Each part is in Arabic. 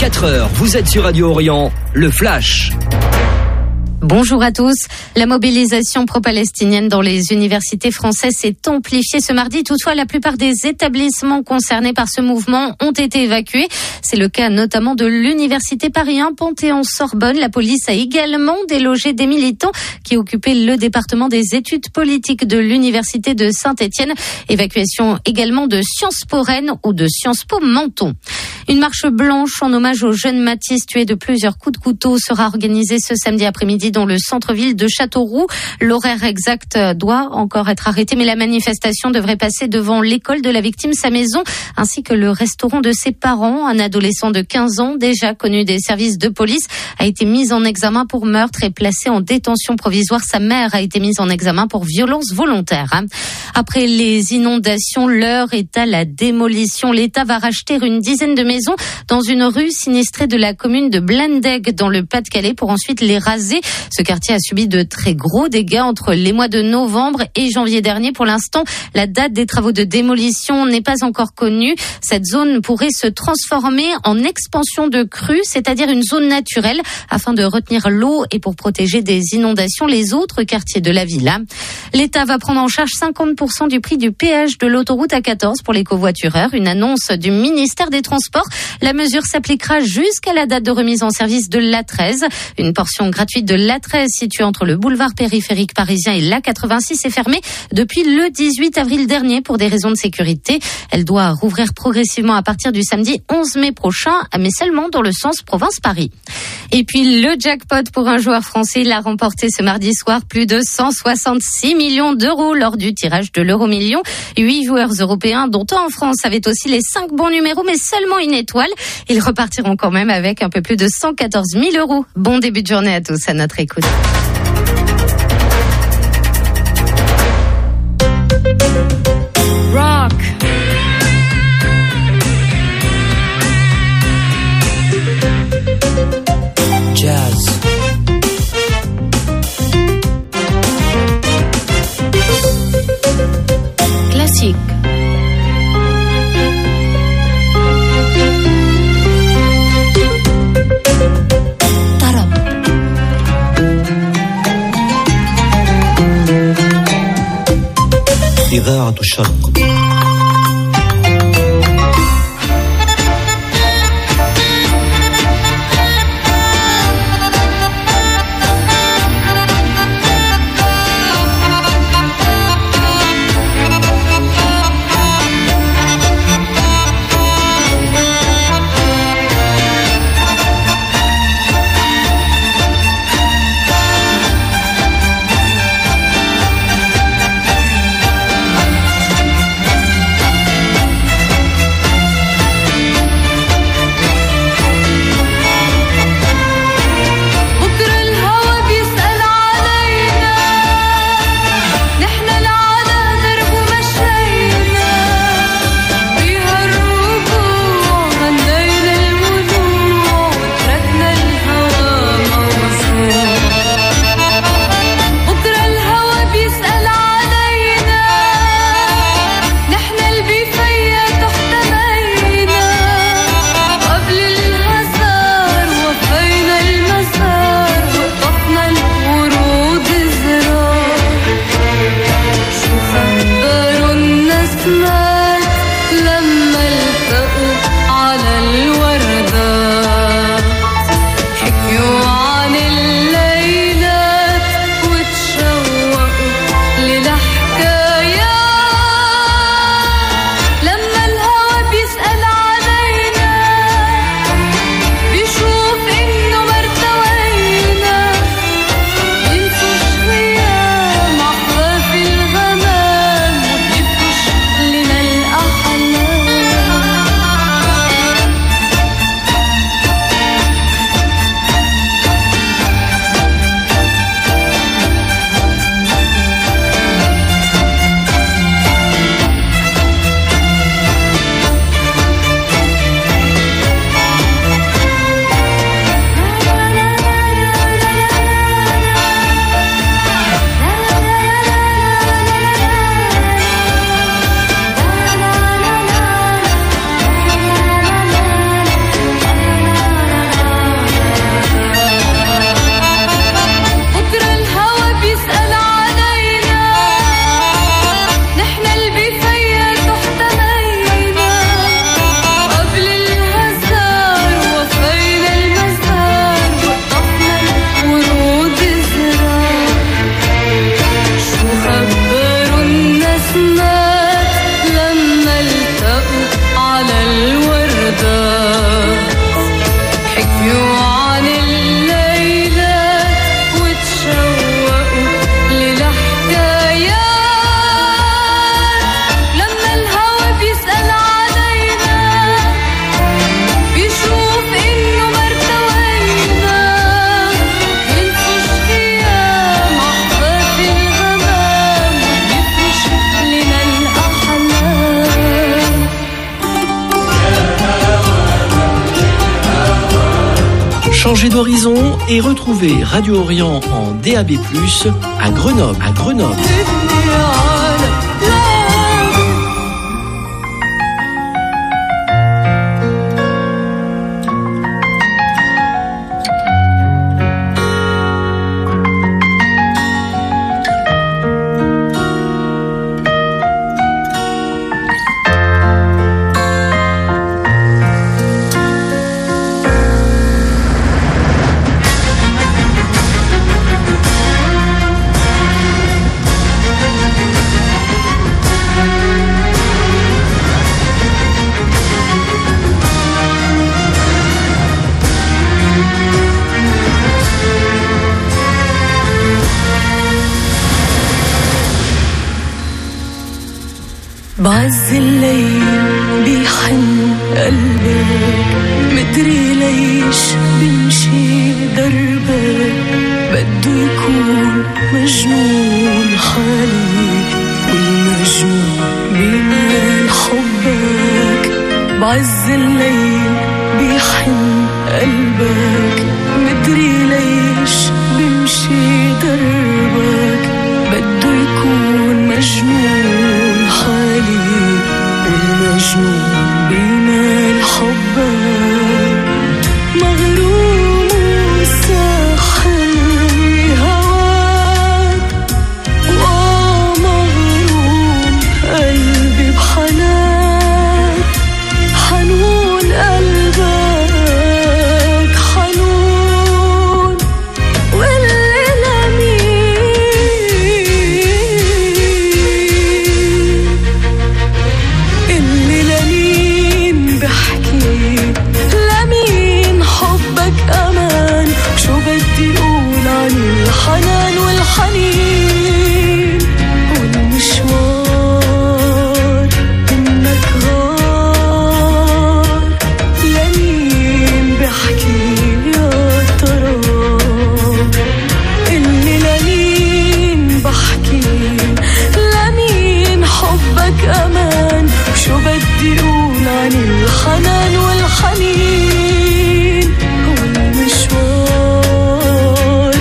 4h, vous êtes sur Radio Orient, le Flash. Bonjour à tous. La mobilisation pro-palestinienne dans les universités françaises s'est amplifiée ce mardi. Toutefois, la plupart des établissements concernés par ce mouvement ont été évacués. C'est le cas notamment de l'université Paris 1 Panthéon-Sorbonne. La police a également délogé des militants qui occupaient le département des études politiques de l'université de Saint-Étienne. Évacuation également de Sciences Po Rennes ou de Sciences Po Menton. Une marche blanche en hommage au jeune Mathis tué de plusieurs coups de couteau sera organisée ce samedi après-midi dans le centre-ville de Châteauroux. L'horaire exact doit encore être arrêté, mais la manifestation devrait passer devant l'école de la victime, sa maison, ainsi que le restaurant de ses parents. Un adolescent de 15 ans, déjà connu des services de police, a été mis en examen pour meurtre et placé en détention provisoire. Sa mère a été mise en examen pour violence volontaire. Après les inondations, l'heure est à la démolition. L'État va racheter une dizaine de maisons dans une rue sinistrée de la commune de Blandegg dans le Pas-de-Calais pour ensuite les raser. Ce quartier a subi de très gros dégâts entre les mois de novembre et janvier dernier. Pour l'instant, la date des travaux de démolition n'est pas encore connue. Cette zone pourrait se transformer en expansion de crue, c'est-à-dire une zone naturelle, afin de retenir l'eau et pour protéger des inondations les autres quartiers de la ville. L'État va prendre en charge 50% du prix du péage de l'autoroute A14 pour les covoitureurs. Une annonce du ministère des Transports. La mesure s'appliquera jusqu'à la date de remise en service de l'A13. Une portion gratuite de l'A13 située entre le boulevard périphérique parisien et l'A86 est fermée depuis le 18 avril dernier pour des raisons de sécurité. Elle doit rouvrir progressivement à partir du samedi 11 mai prochain, mais seulement dans le sens province-Paris. Et puis le jackpot pour un joueur français, il a remporté ce mardi soir plus de 166 millions d'euros lors du tirage de l'Euro-Million. 8 joueurs européens, dont un en France, avaient aussi les 5 bons numéros, mais seulement une étoile. Ils repartiront quand même avec un peu plus de 114 000 euros. Bon début de journée à tous, à notre écoute. Rock. Jazz. Classique. إذاعة الشرق. Changez d'horizon et retrouvez Radio Orient en DAB+, à Grenoble. بعز الليل بيحن قلبك مدري ليش بمشي دربك بده يكون مجنون حالك والمجنون بيميل حبك بعز الليل بيحن قلبك مدري ليش بمشي دربك بده يكون مجنون حالي والمجنون بيمال حبك مغروم وساحر هواك مغروم قلبي بحنان حنون قلبك حنون الحنان والحنين والمشوار إنك غار لمين بحكي يا ترى إني لمين بحكي لمين حبك أمان شو بدي أقول عن الحنان والحنين والمشوار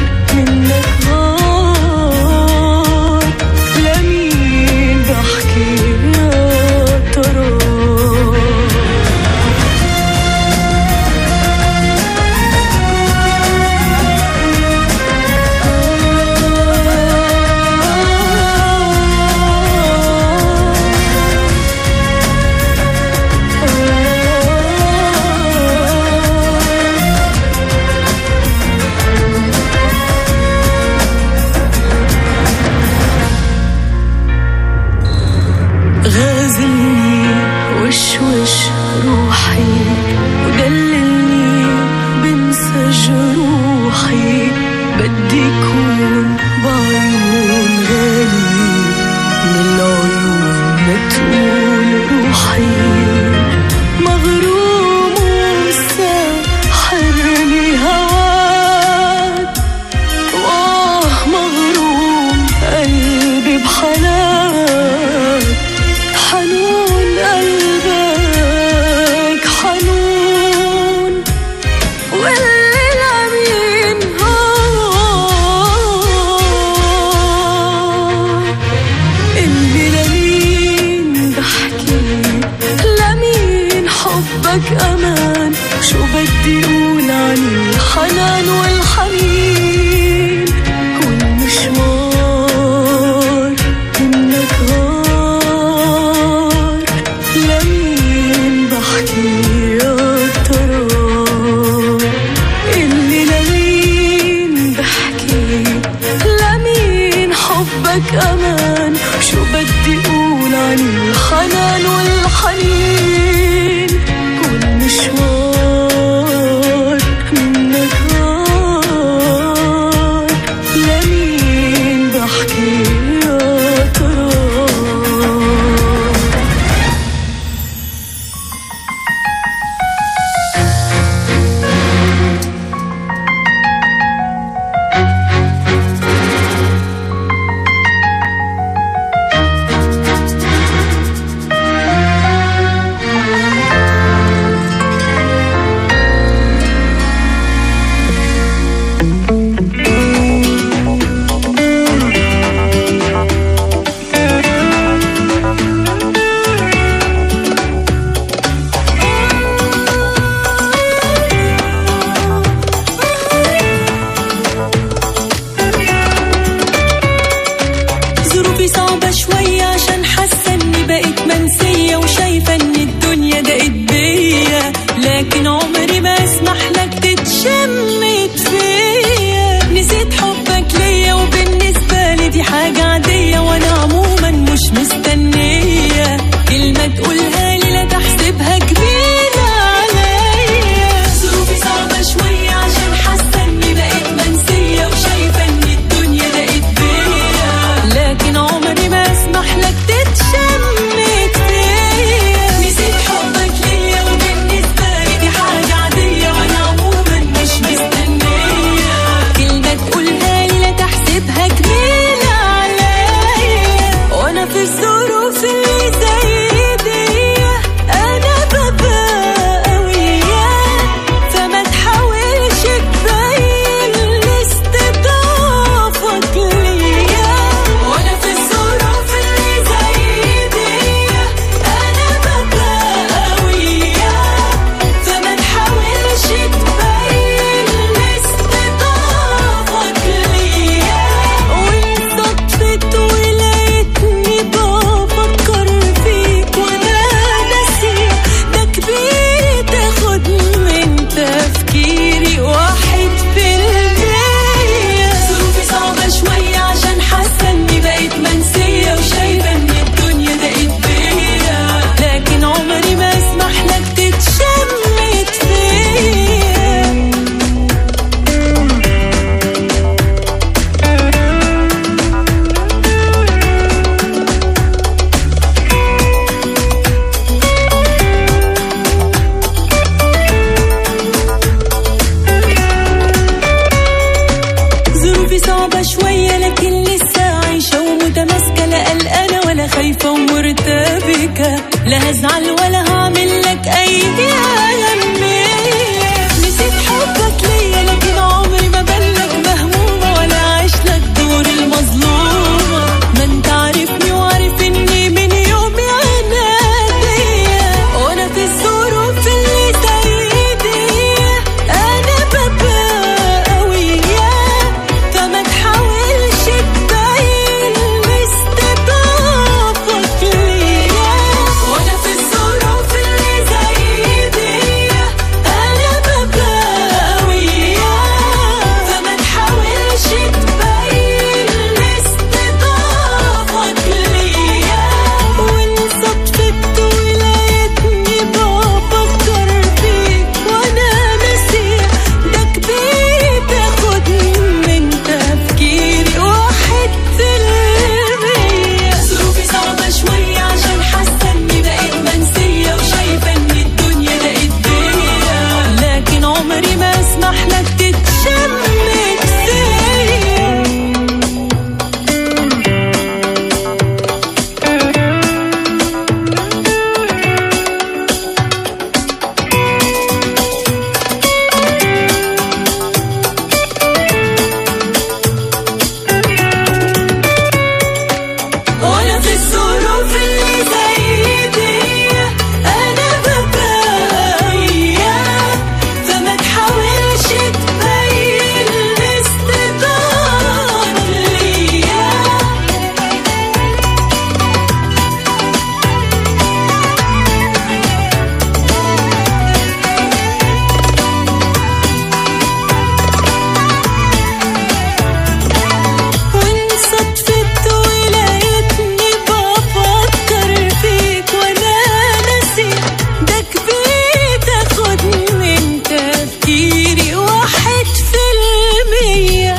بكى لا هزعل ولا هعمل لك أي أهمية. نسيت حبك ليا لكن عمري ما بلك مهمومة ولا عايش لك دور المظلومة. ما انت عارفني وعارف اني من يومي عنادية، وانا في الظروف اللي زي دي انا ببقى قوية. فما تحاولش تبين استضعافك ليا، وانا في الظروف اللي زي دي انا ببقى قوية. فما تحاولش تبين استضعافك ليا. وان صدفت ولقيتني بفكر فيك وانا ناسية، ده كبير تاخد من تفكيري 1%. ظروفي صعبة شوية عشان حاسة اني بقيت منسية وشايفة ان الدنيا ضاقت بيا، لكن عمري ما اسمح لك تتشمت فيا. وانا في الظروف اللي زي دي انا ببقى قوية. فما تحاولش تبين استضعافك ليا. وان صدفت ولقيتني بفكر فيك وانا ناسي، ده كبير تاخد من تفكيري 1%.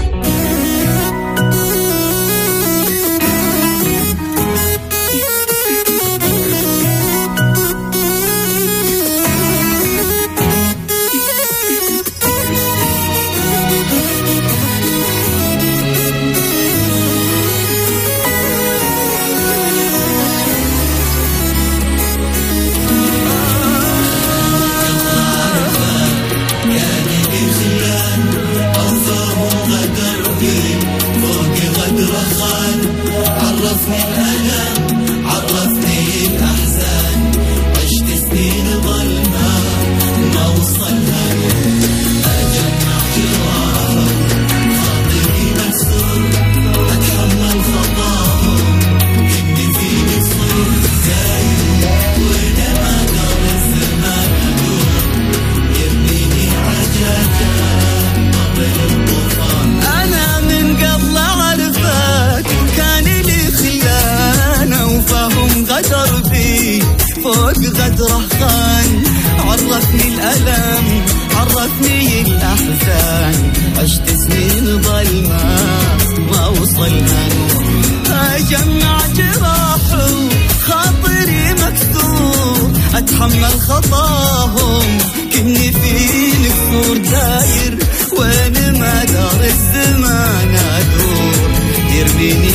أنا من قبل أعرفك كان لي خلانة وفاهم غدر بي فوق غدره خان. عرفني الألم عرفني الأحزان، عشت سنين ظلمة ما وصلها نور. أجمع جراحه خاطري مكسور، أتحمل خطاهم كني في نفور داير وين ما دار الزمان أدور. يرميني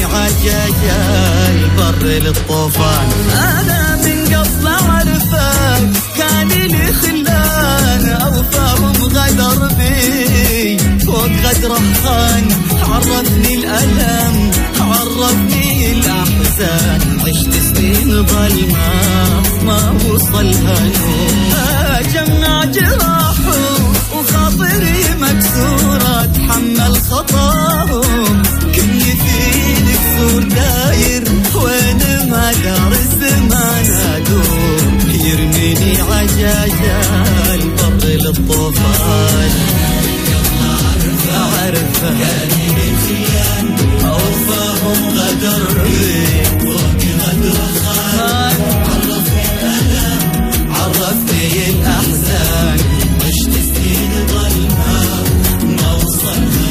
عجاجال بر للطوفان. أنا من قبل أعرفك كان لي خلان أوفاهم غدر بي فوق غدره خان. عرفني الألم عرفني الأحزان، عشت سنين ظلمة ما وصلها نور. أجمع جراحه وخاطري مكسورة، أتحمل خطاهم كني في نكسور داير وين ما دار الزمان أدور. يرميني عجاجال بر للطوفان. أعرفه كاني بالخيان أوفاهم غدر بي فوق غدر خان. عرفني الألم عرفني الأحزان، عشت سنين ظلمة ما وصلها.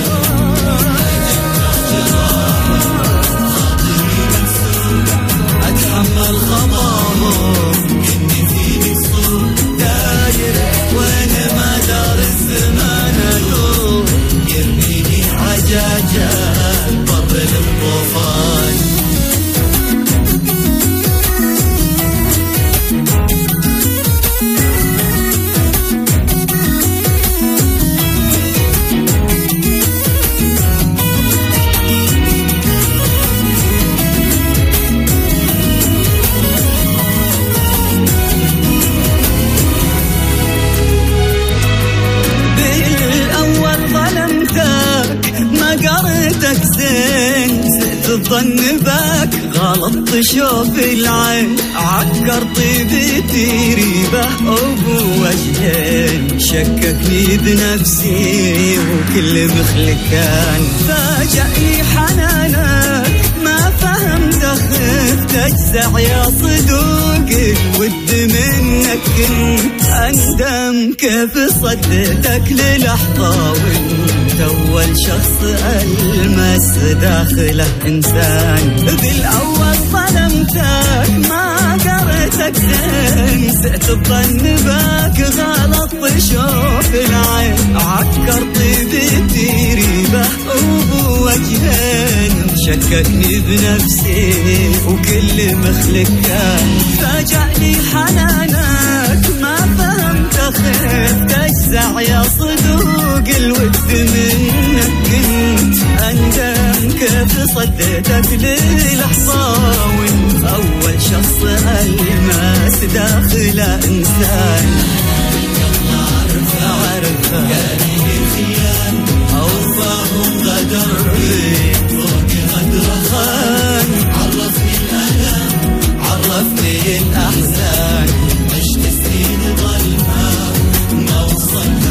أتحمل خطاهم شوف العين عكر طيبتي ريبه وبوجهين شككني بنفسي وكل مخلكان فاجأني حنانك ما فهمت خفت اجزع يا صدوقي ود منك كنت اندم كيف صدتك للحظة وانت اول شخص المس داخله انسان بالاول ظلمتك ما قريتك زين سأت الظن باك غلط شوف العين عكر طيبتي ريبه وبوجهين شككني بنفسي وكل مخلك كان فاجأني حنانك ما فهمت خفت اجزع يا صدوق الود منك كنت اندم كيف صدتك للحظة وانت اول شخص الماس داخل انسان عرفها قالي الخيان اوفاهم غدر فوق غدر خان عرفني الالم عرفني الاحزان عشت سنين ظلمة ما وصلت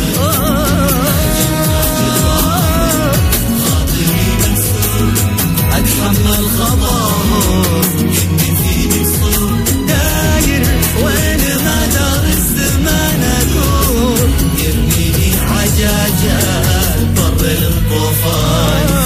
خاطري منسوب اتحمل خطاهم اني فيني صوت داير وين ما دار الزمان اكون يرميني حجاجات بر الطوفان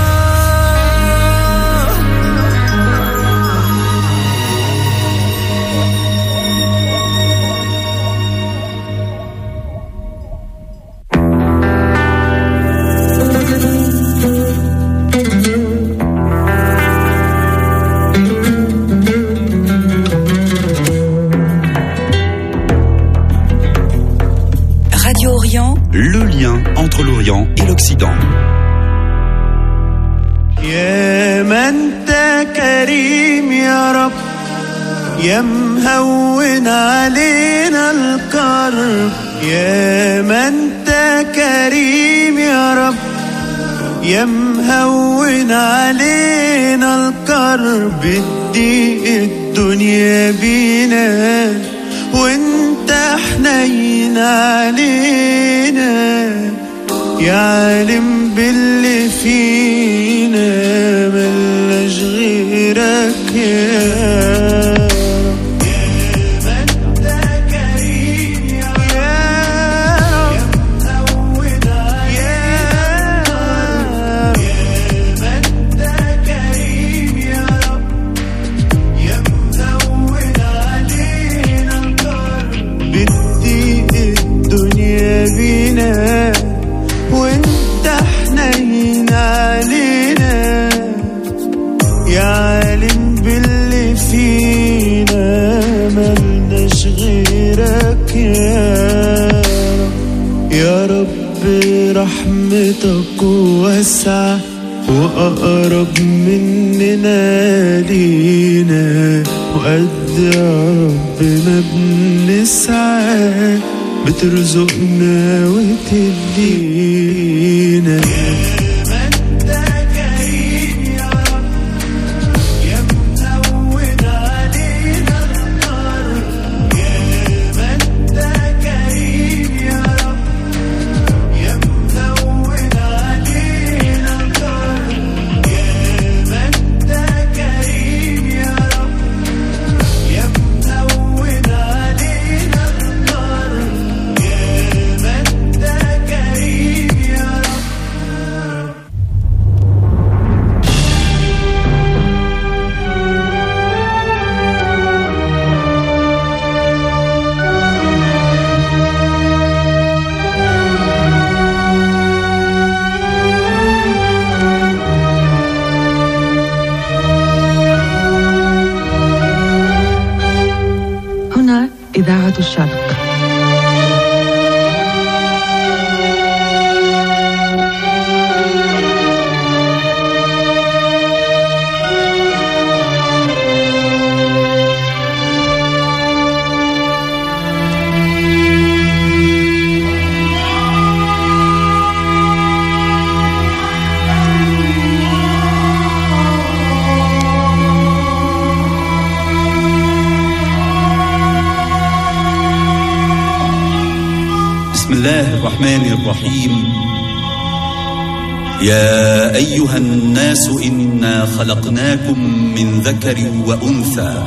Le lien entre l'Orient et l'Occident. يا من انت كريم يا رب يا مهون علينا الكرب يا من انت كريم يا رب يا مهون علينا الكرب ادي الدنيا بينا وانت حنين علينا يا عالم باللي فينا ملناش غيرك يا وانت حنين علينا يا عالم باللي فينا ملناش غيرك يا رب رحمتك واسعة وأقرب مننا لينا وقد يا رب ما بنسعى بترزقنا وتدينا إذاعة الشرق. بسم الله الرحمن الرحيم. يا أيها الناس إنا خلقناكم من ذكر وأنثى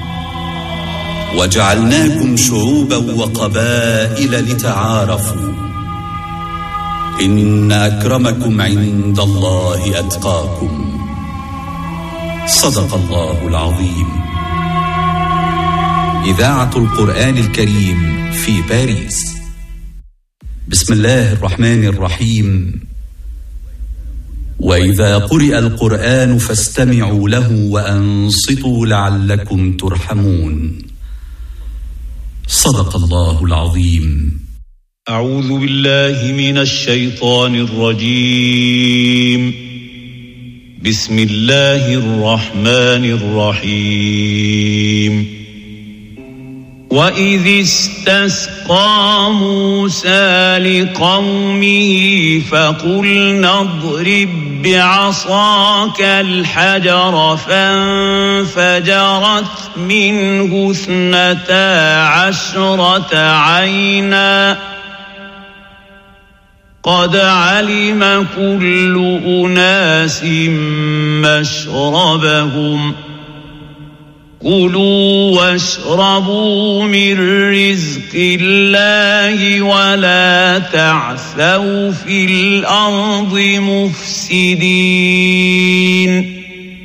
وجعلناكم شعوبا وقبائل لتعارفوا إن أكرمكم عند الله أتقاكم. صدق الله العظيم. إذاعة القرآن الكريم في باريس. بسم الله الرحمن الرحيم. وإذا قرئ القرآن فاستمعوا له وأنصتوا لعلكم ترحمون. صدق الله العظيم. أعوذ بالله من الشيطان الرجيم. بسم الله الرحمن الرحيم. وإذ استسقى موسى لقومه فقلنا اضرب بعصاك الحجر فانفجرت منه 12 عينا قد علم كل أناس مشربهم كلوا واشربوا من رزق الله ولا تعثوا في الأرض مفسدين.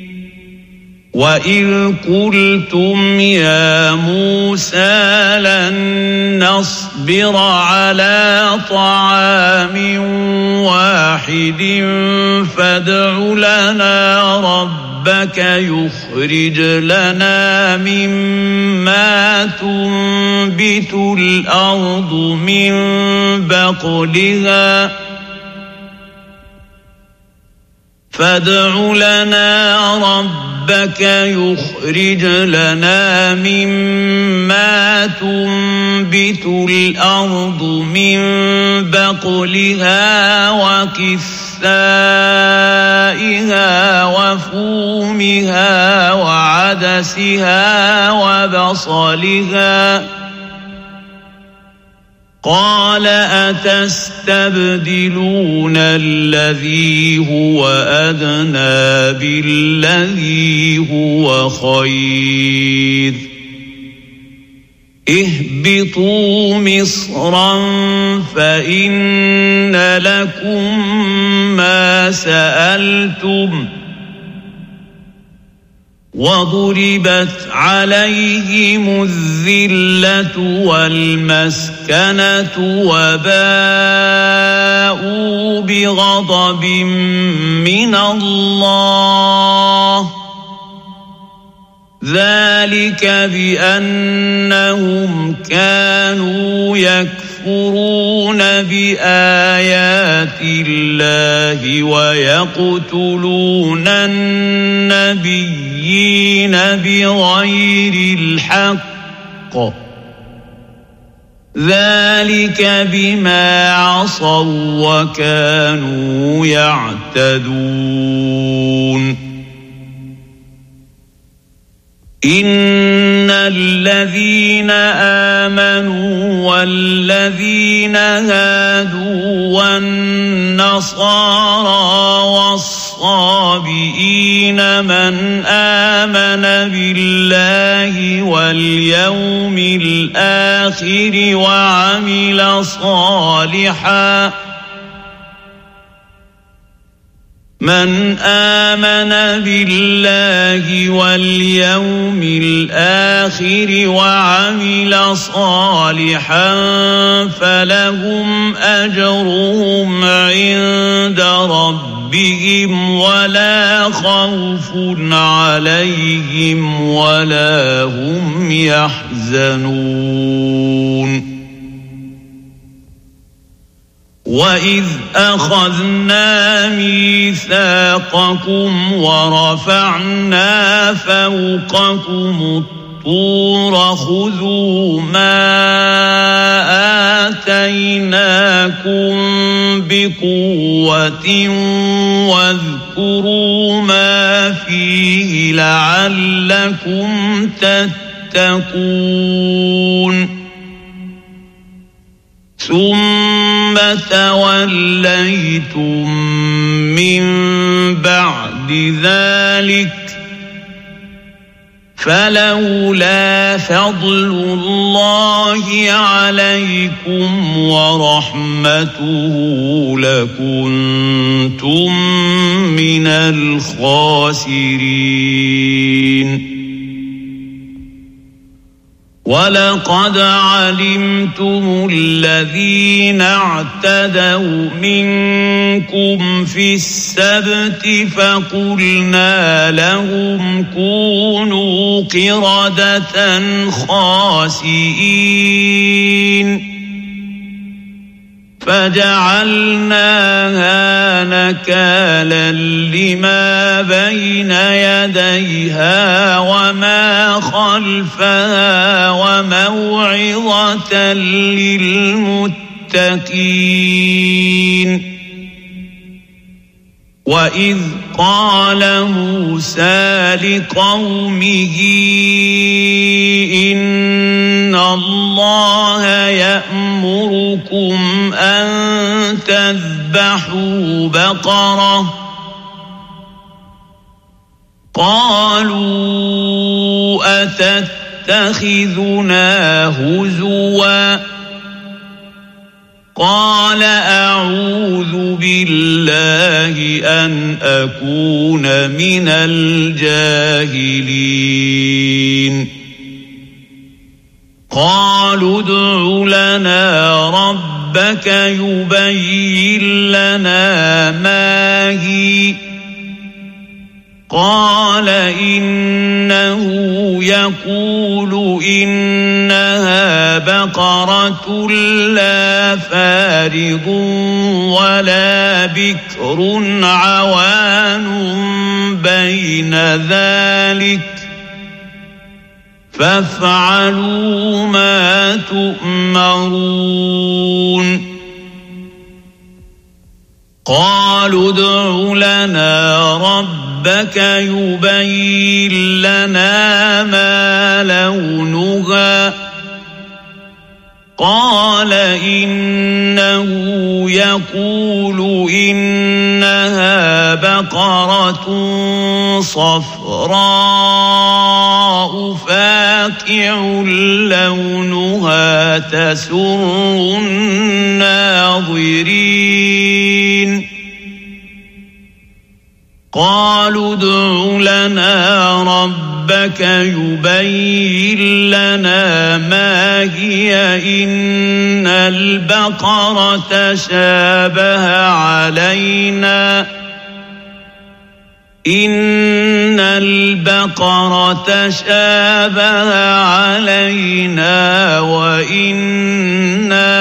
وإذ قلتم يا موسى لن نصبر على طعام واحد فادع لنا ربك يخرج لنا مما تنبت الأرض من بقلها فادع لنا ربك يخرج لنا مما تنبت الأرض من بقلها وكثائها وفومها وعدسها وبصلها قال أتستبدلون الذي هو أدنى بالذي هو خير اهبطوا مصرا فإن لكم ما سألتم وضربت عليهم الذلة والمسكنة وباءوا بغضب من الله ذلك بأنهم كانوا يكفرون بآيات الله ويقتلون النبيين بغير الحق ذلك بما عصوا وكانوا يعتدون. إن الذين آمنوا والذين هادوا والنصارى والصابئين من آمن بالله واليوم الآخر وعمل صالحا من آمن بالله واليوم الآخر وعمل صالحا فلهم أجرهم عند ربهم ولا خوف عليهم ولا هم يحزنون. وإذ أخذنا ميثاقكم ورفعنا فوقكم الطور خذوا ما آتيناكم بقوة واذكروا ما فيه لعلكم تتقون. ثم توليتم من بعد ذلك فلولا فضل الله عليكم ورحمته لكنتم من الخاسرين. ولقد علمتم الذين اعتدوا منكم في السبت فقلنا لهم كونوا قردة خاسئين فجعلناها نكالا لما بين يديها وما خلفها وموعظة للمتقين. وإذ قال موسى لقومه إن الله يأمركم أن تذبحوا بقرة قالوا أتتخذنا هزوا قال أعوذ بالله أن أكون من الجاهلين. قالوا ادع لنا ربك يبين لنا ما هي قال إنه يقول إنها بقرة لا فارض ولا بكر عوان بين ذلك فافعلوا ما تؤمرون. قالوا ادع لنا ربك يبين لنا ما لونها قال إنه يقول إنها بقرة صفراء فاقع لونها تسر الناظرين. قالوا ادع لنا ربك يبين لنا ما هي إن البقرة شابه علينا وإنا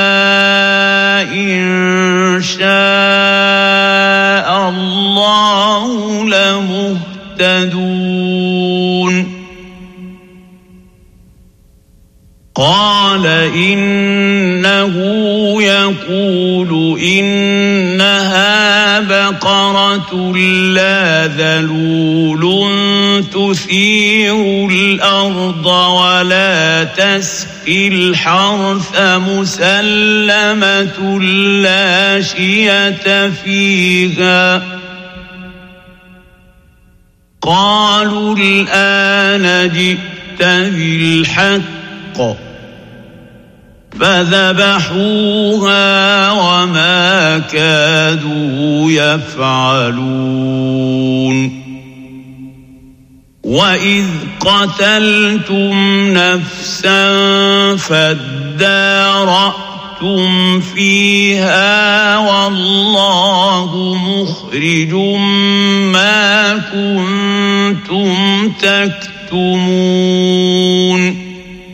إن شاء الله لمهتدون. قال إنه يقول إنها بقرة لا ذلول تثير الأرض ولا تسقي الحرث مسلمة لا شية فيها. قالوا الآن جئت بالحق فذبحوها وما كادوا يفعلون. وإذ قتلتم نفسا فادارأتم فيها والله مخرج ما كنتم تكتمون.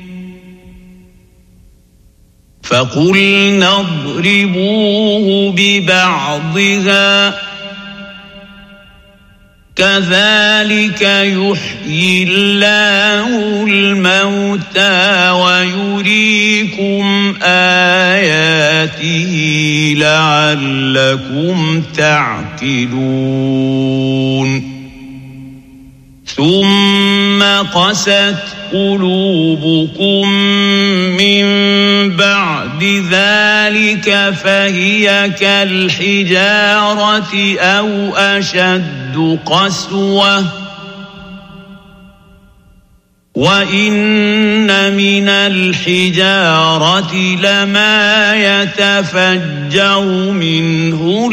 فقلنا اضربوه ببعضها كذلك يحيي الله الموتى ويريكم آياته لعلكم تعقلون. ثم قست قلوبكم من بعد ذلك ذلك فهي كالحجارة أو أشد قسوة وإن من الحجارة لما يتفجر منه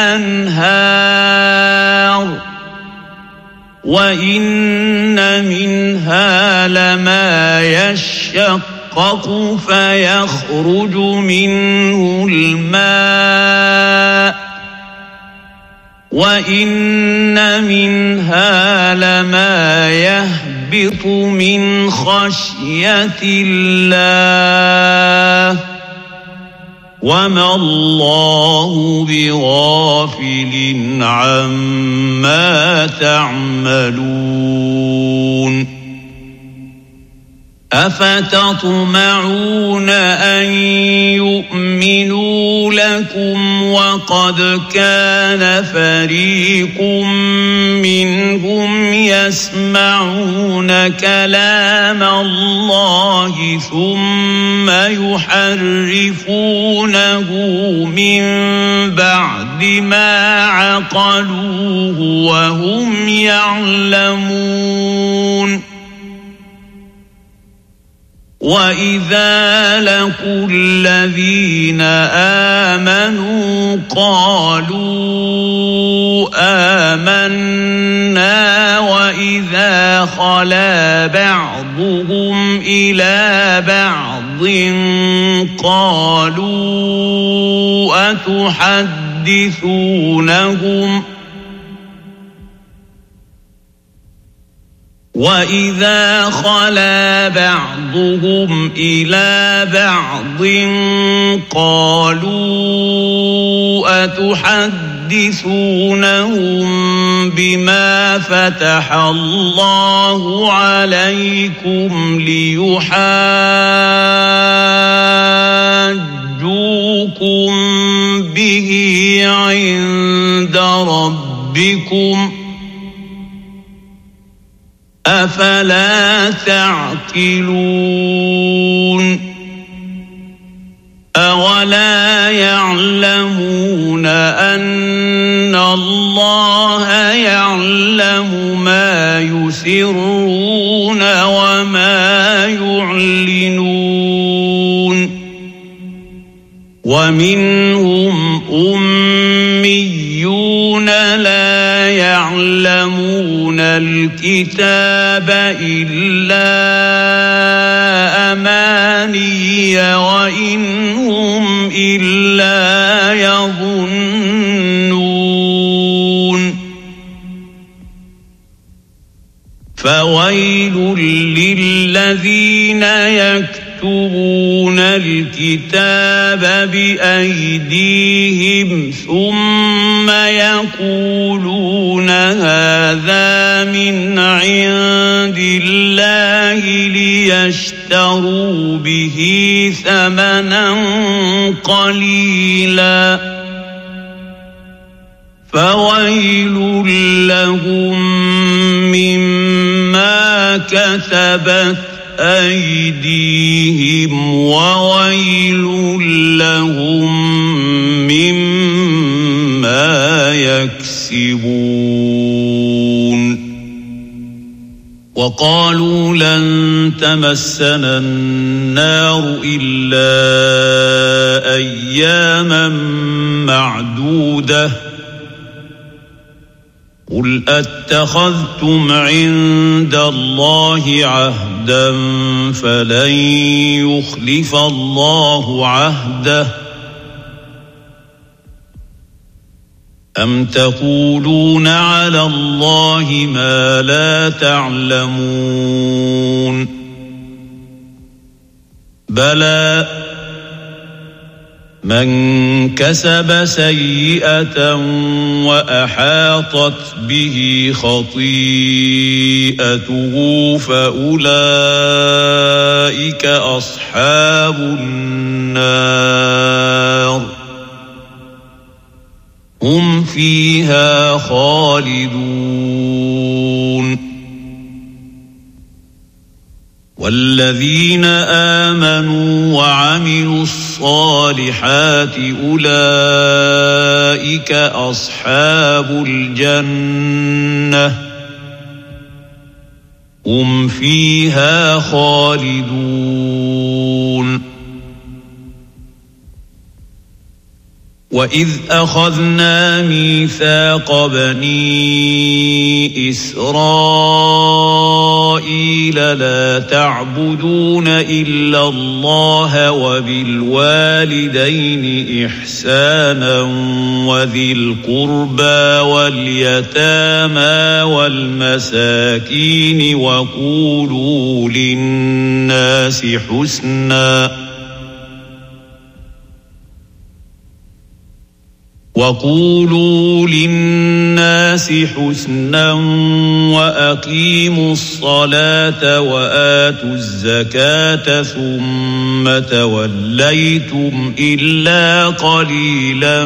الأنهار وإن منها لما يشقق فيخرج منه الماء وإن منها لما يهبط من خشية الله وما الله بغافل عما تعملون أفتطمعون أن يؤمنوا لكم وقد كان فريق منهم يسمعون كلام الله ثم يحرفونه من بعد ما عقلوه وهم يعلمون وإذا لقوا الذين آمنوا قالوا آمنا وإذا خلا بعضهم إلى بعض قالوا أتحدثونهم وإذا خلا بعضهم إلى بعض قالوا أتحدثونهم بما فتح الله عليكم ليحاجوكم به عند ربكم أفلا تعقلون أولا يعلمون أن الله يعلم ما يسرون وما يعلنون ومنهم أميون لا يعلمون الكتاب إلا أماني وإن هم إلا يظنون فويل للذين يكتبون الكتاب بأيديهم ثم يقولون هذا من عند الله ليشتروا به ثمنا قليلا فويل لهم مما كتبت أيديهم وويل لهم مما يكسبون وقالوا لن تمسنا النار إلا أياما معدودة قل أتخذتم عند الله عهدا فلن يخلف الله عهده أم تقولون على الله ما لا تعلمون بلى من كسب سيئة وأحاطت به خطيئته فأولئك أصحاب النار هم فيها خالدون والذين آمنوا وعملوا الصالحات الصالحات أولئك أصحاب الجنة هم فيها خالدون وإذ أخذنا ميثاق بني إسرائيل لا تعبدون إلا الله وبالوالدين إحسانا وذي القربى واليتامى والمساكين وقولوا للناس حسنا وأقيموا الصلاة وآتوا الزكاة ثم توليتم إلا قليلا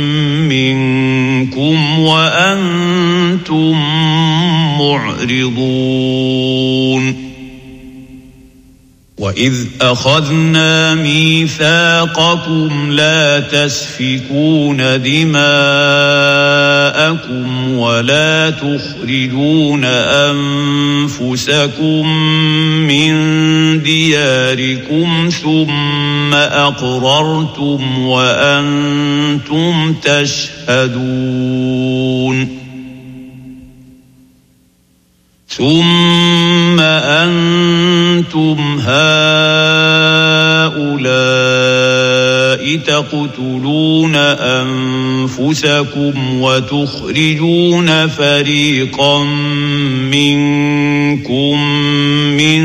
منكم وأنتم معرضون وإذ أخذنا ميثاقكم لا تسفكون دماءكم ولا تخرجون أنفسكم من دياركم ثم أقررتم وأنتم تشهدون ثم أنتم هؤلاء تقتلون أنفسكم وتخرجون فريقا منكم من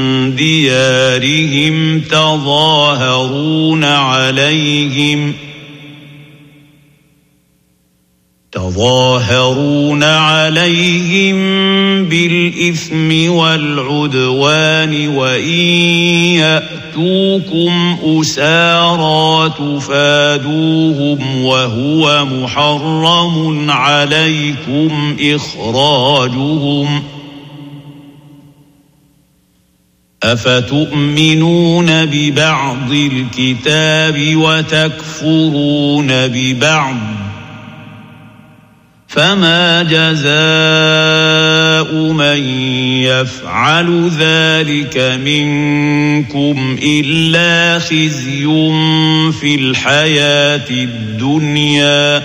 ديارهم تظاهرون عليهم بالإثم والعدوان وإن يأتوكم أسارى تفادوهم وهو محرم عليكم إخراجهم أفتؤمنون ببعض الكتاب وتكفرون ببعض فما جزاء من يفعل ذلك منكم إلا خزي في الحياة الدنيا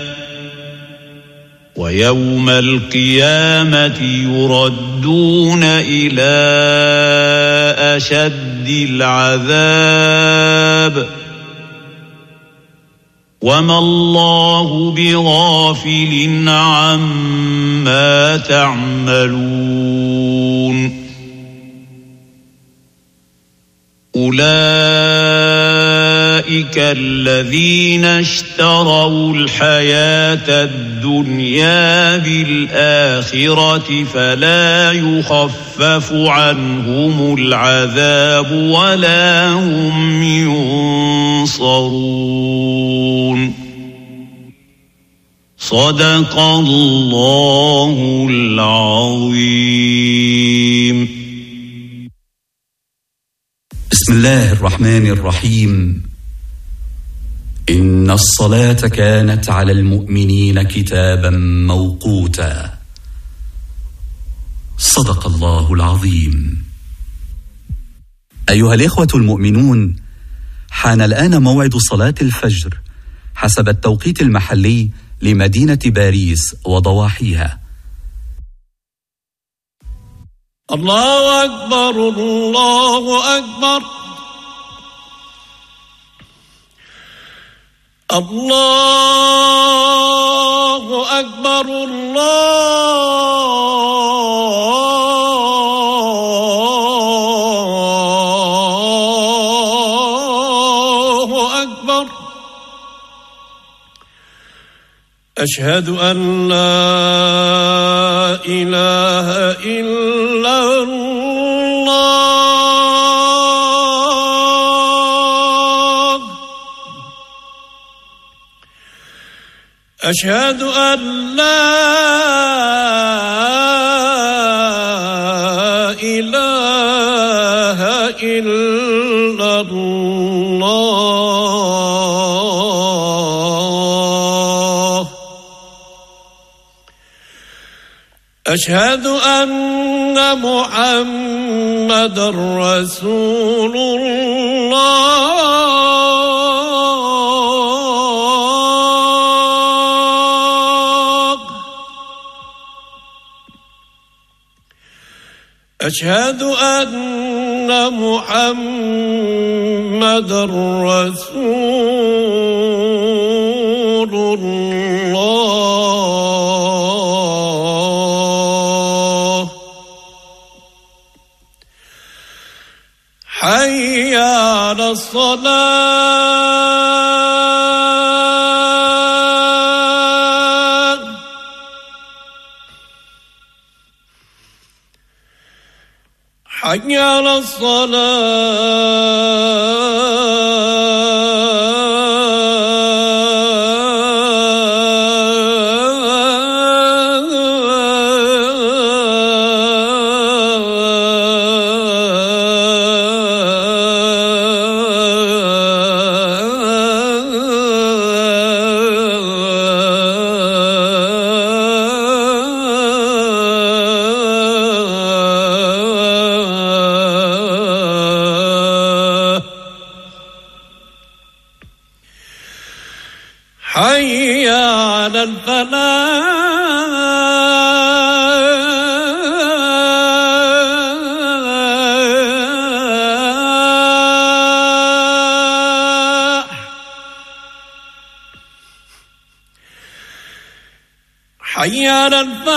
ويوم القيامة يردون إلى أشد العذاب وما الله بغافل عما تعملون أولئك الذين اشتروا الحياة الدنيا بالآخرة فلا يخفف عنهم العذاب ولا هم ينصرون صدق الله العظيم. بسم الله الرحمن الرحيم. إن الصلاة كانت على المؤمنين كتابا موقوتا. صدق الله العظيم. أيها الإخوة المؤمنون، حان الآن موعد صلاة الفجر حسب التوقيت المحلي لمدينة باريس وضواحيها. الله أكبر الله أكبر الله أكبر الله أكبر أشهد أن لا إله إلا الله أشهد أن لا إله إلا الله أشهد أن محمدًا رسول الله. أشهد أن محمدًا رسول الله. حي على الصلاة. حي على حي على الفلاح. حي على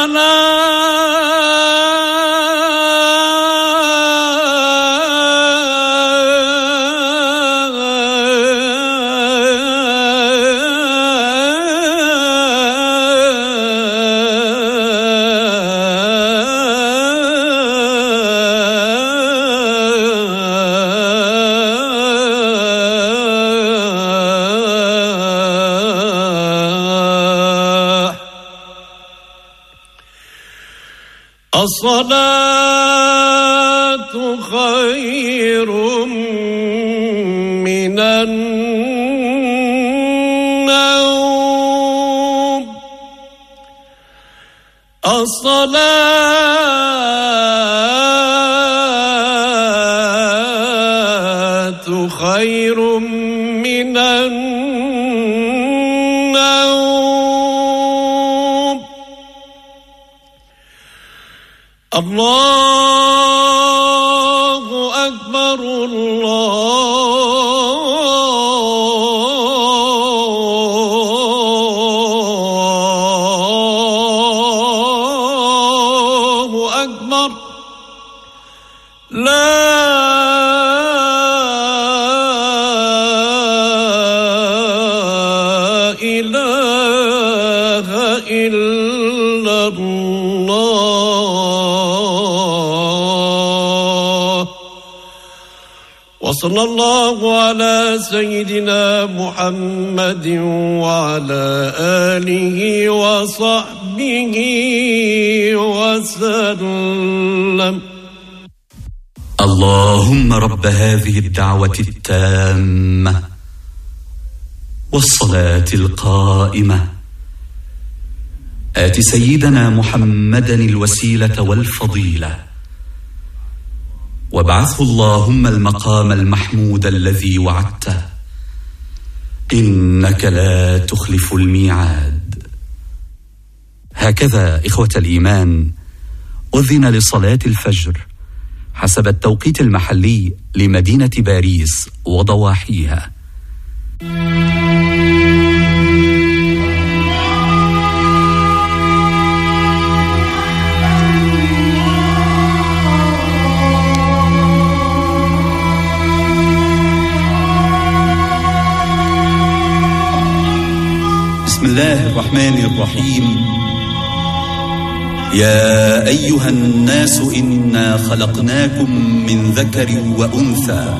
الصلاة خير من النوم. الصلاة خير من النوم. الله أكبر الله أكبر. لا إله إلا الله. وصلى الله على سيدنا محمد وعلى آله وصحبه وسلم. اللهم رب هذه الدعوة التامة والصلاة القائمة آت سيدنا محمدا الوسيلة والفضيلة وابعثه اللهم المقام المحمود الذي وعدته إنك لا تخلف الميعاد. هكذا إخوة الإيمان أذن لصلاة الفجر حسب التوقيت المحلي لمدينة باريس وضواحيها. بسم الله الرحمن الرحيم. يا أيها الناس إنا خلقناكم من ذكر وأنثى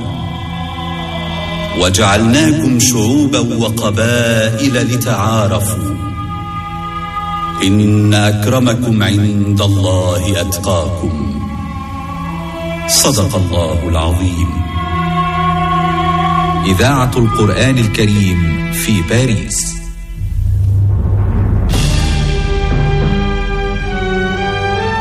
وجعلناكم شعوبا وقبائل لتعارفوا إن أكرمكم عند الله أتقاكم. صدق الله العظيم. إذاعة القرآن الكريم في باريس.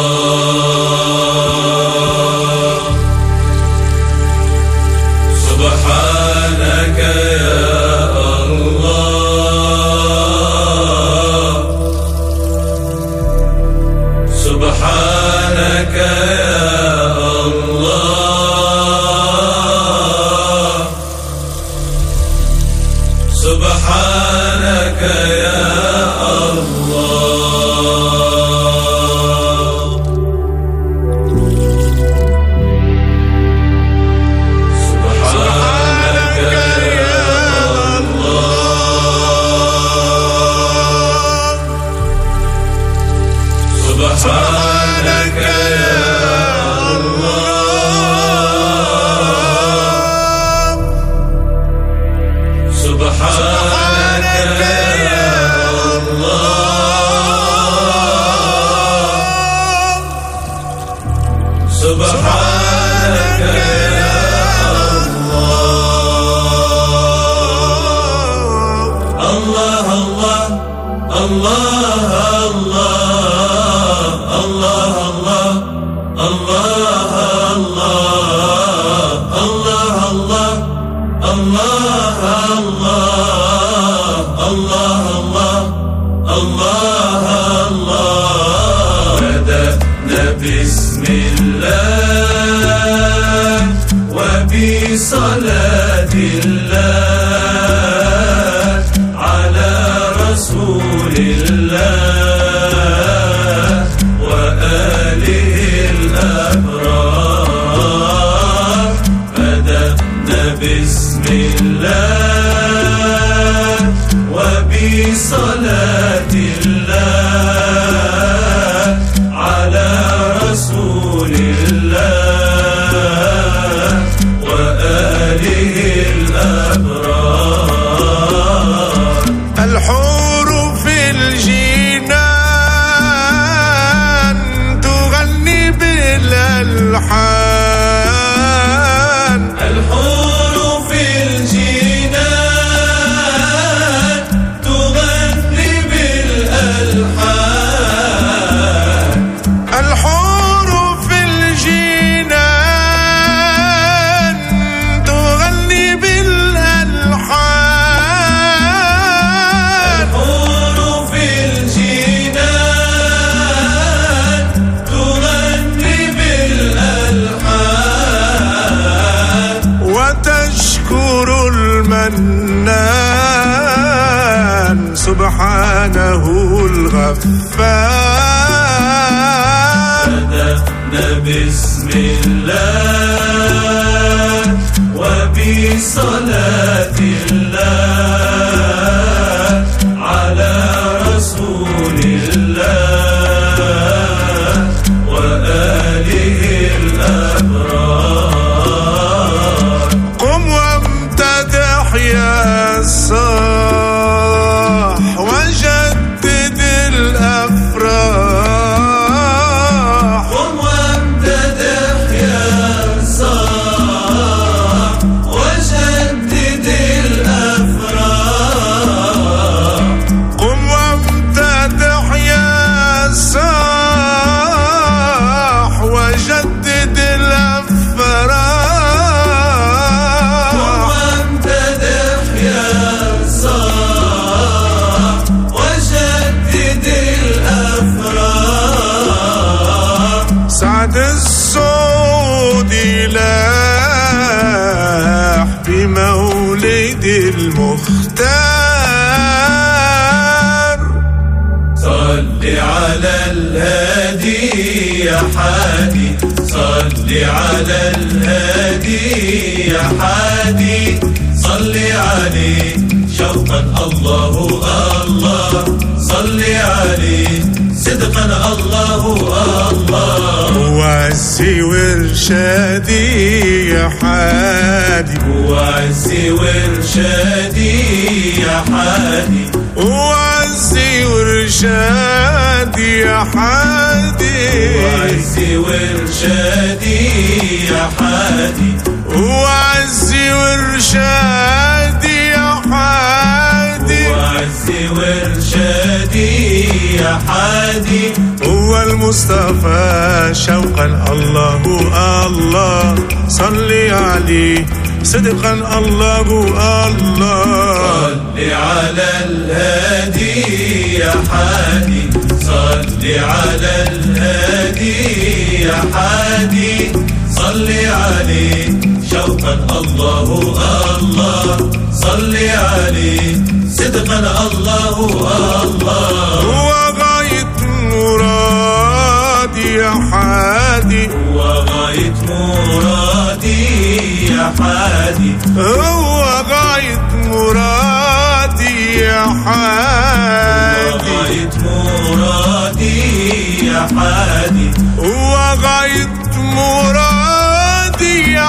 سبحانك يا الله سبحانك يا الله سبحانك يا سبحانك يا الله سبحانك يا الله سبحانك يا الله الله الله الله الله بدأنا بسم الله وبصلاة الله على رسول الله وآله الأبرار بدأنا بسم الله وبصلاة الله على رسول الله وآله الأبرار الحور في الجنان تغني بالألحان الحور في الجنان تغني بالألحان الحور في الجنان تغني بالألحان الحور في الجنان تغني بالألحان وتشكر المنان سبحانه الغفار بدأنا بسم الله وبصلاة الله على رسول الله وآله الأبرار قم وامتدح يا صاح وجدد الأفراح قم وامتدح يا صاح وجدد الأفراح قم وامتدح يا صاح وجدد الأفراح وامتدح يا صاح وجدد الأفراح سعد الصود لاح بمولد المختار صل على الهادي يا حادي صل على الهادي يا حادي صل عليه شوقا الله الله صل عليه صدقا الله الله وعزي وارشادي يا حادي وعزي وارشادي يا حادي وعزي وارشادي يا حادي وعزي وارشادي يا حادي وعزي وارشادي يا حادي وعزي وارشادي يا حادي هو المصطفى شوقا الله الله صل عليه صدقا الله الله صل على الهادي يا حادي صل على الهادي يا حادي صل عليه شوقا الله الله صل عليه صدقا الله الله هو غاية مرادي يا حادي هو غاية مرادي يا حادي هو غاية مرادي يا حادي هو غاية مرادي يا حادي هو غاية مرادي يا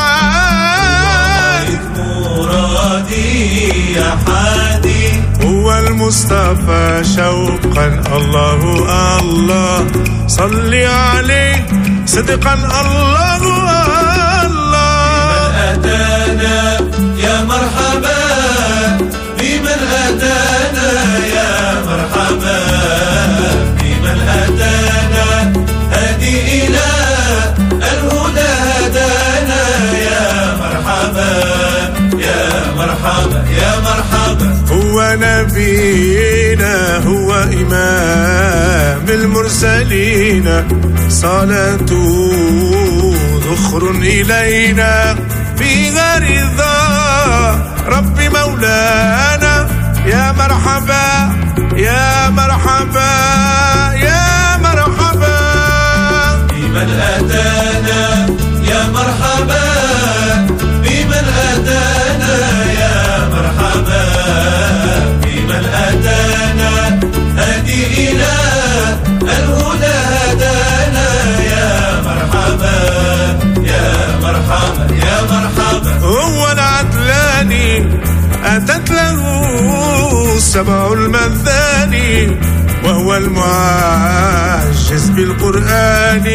حادي مرادي يا حادي هو المصطفى شوقا الله الله صل عليه صدقا الله الله أتانا يا مرحبا بمن أتانا يا مرحبا بمن أتانا هدي إلى الهدى هدانا يا مرحبا يا مرحبا يا مرحبا هو نبينا هو إمام المرسلين صلاته ذخر إلينا فيها رضا رب مولانا يا مرحبا يا مرحبا يا مرحبا بمن أتانا يا مرحبا بمن أتانا يا مرحبا بمن أتانا هدي إلى الهدى هدانا يا مرحبا يا مرحبا يا مرحبا هو العدلاني أتت له سبع المثاني وهو المعجز بالقرآن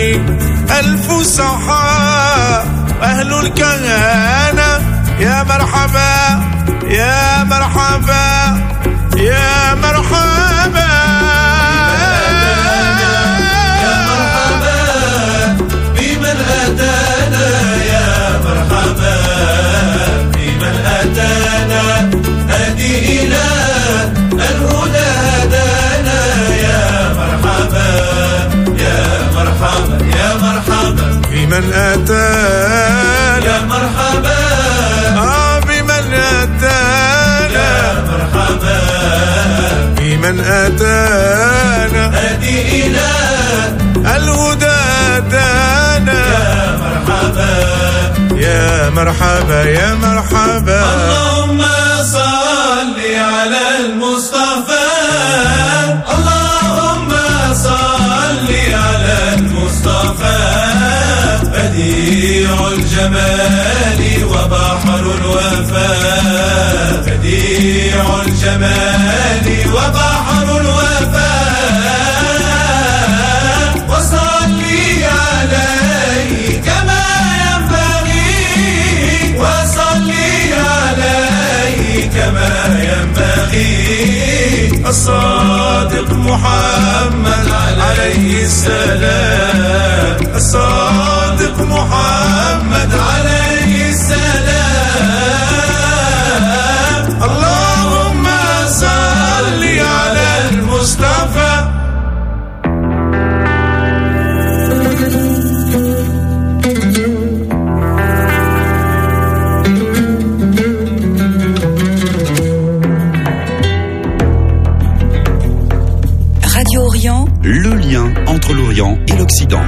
الفصحاء أهل الكهانة يا مرحبا يا مرحبا يا مرحبا يا مرحبا بمن أتانا يا مرحبا بمن أتانا هدي إلى الهدى هدانا يا مرحبا يا مرحبا يا مرحبا بمن أتانا يا مرحبا بمن أتانا يا مرحبا بمن أتانا هدي إلى الهدى هدانا يا مرحبا يا مرحبا يا مرحبا اللهم صل على المصطفى اللهم صل على المصطفى بديع الجمال وبحر الوفاء بديع الجمال وبحر الوفاء وصلي عليه كما ينبغي وصلي عليه كما ينبغي الصادق محمد عليه السلام الصادق محمد عليه السلام اللهم صل على المصطفى Radio Orient, le lien entre l'Orient et l'Occident.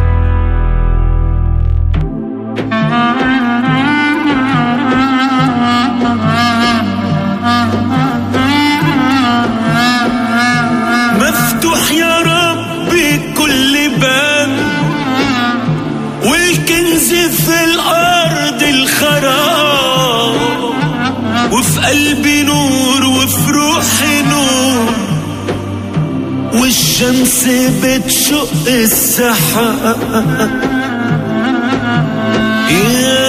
مفتوح يا ربي كل باب والكنز في الأرض الخراب وفي قلبي نور وفي روحي نور والشمس بتشق السحاب